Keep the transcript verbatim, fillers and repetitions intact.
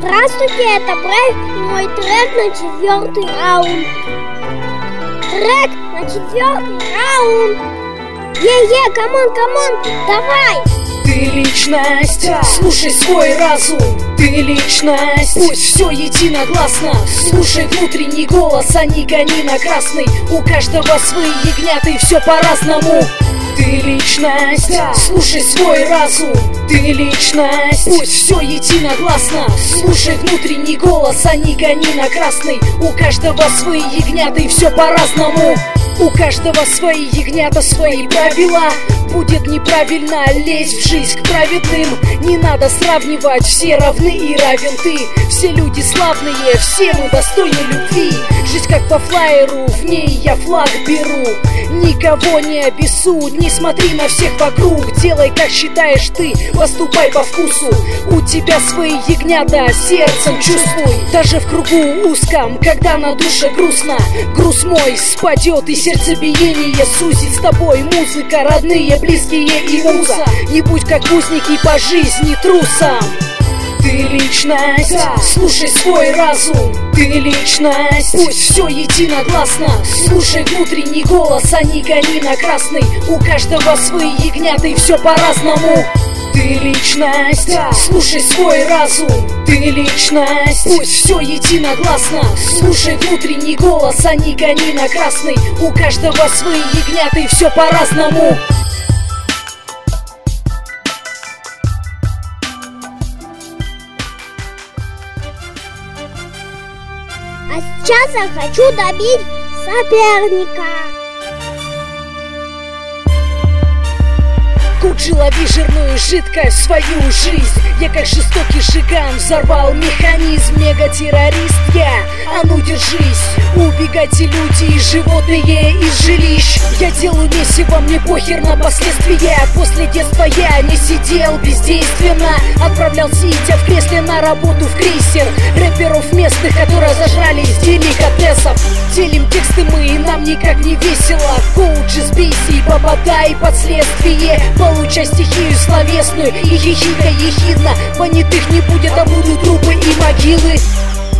Здравствуйте, это Брейв и мой трек на четвертый раунд. Трек на четвертый раунд. Е-е, камон, камон, давай! Ты личность, слушай свой разум. Ты личность, пусть все единогласно. Слушай внутренний голос, а не гони на красный. У каждого свои ягняты, все по-разному. Ты личность, слушай свой разум. Ты личность, пусть все единогласно. Слушай внутренний голос, а не гони на красный. У каждого свои ягняты, все по-разному. У каждого свои ягнята, свои правила. Будет неправильно лезть в жизнь к праведным. Не надо сравнивать, все равны и равен ты. Все люди славные, все мы достойны любви. Жизнь как по флайеру, в ней я флаг беру. Никого не обессудь, не смотри на всех вокруг. Делай как считаешь ты, поступай по вкусу. У тебя свои ягнята, сердцем чувствуй. Даже в кругу узком, когда на душе грустно, груз мой спадет и сердцебиение сузит. С тобой музыка, родные, близкие и муза. Не будь как узники по жизни трусом. Ты личность, слушай свой разум. Ты личность, пусть все единогласно. Слушай внутренний голос, а не гони на красный. У каждого свои ягнята и все по-разному. Ты личность, слушай свой разум. Ты личность, пусть все единогласно. Слушай внутренний голос, а не гони на красный. У каждого свои ягнята и все по-разному. А сейчас я хочу добить соперника. Куджи, лови жирную жидкость в свою жизнь. Я как жестокий жиган взорвал механизм. Мегатеррорист я, а ну держись. Убегать и люди, и животные из жилищ. Я делаю месиво, мне похер на последствия. После детства я не сидел бездейственно. Отправлял сидя в кресле на работу в крейсер. Рэперов местных, которые зажрались деликатесов. Делим тексты мы, и нам никак не весело. Коуджи, сбейся и попадай под следствие. Получай стихию словесную и хихикай ехидно. Понятых не будет, а будут трупы и могилы.